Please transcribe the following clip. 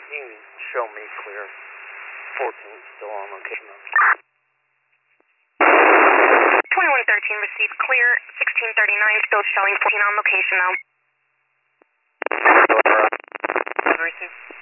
You can show me clear. 14 still on location. 2113 received clear. 1639 still showing 14 on location now. Received.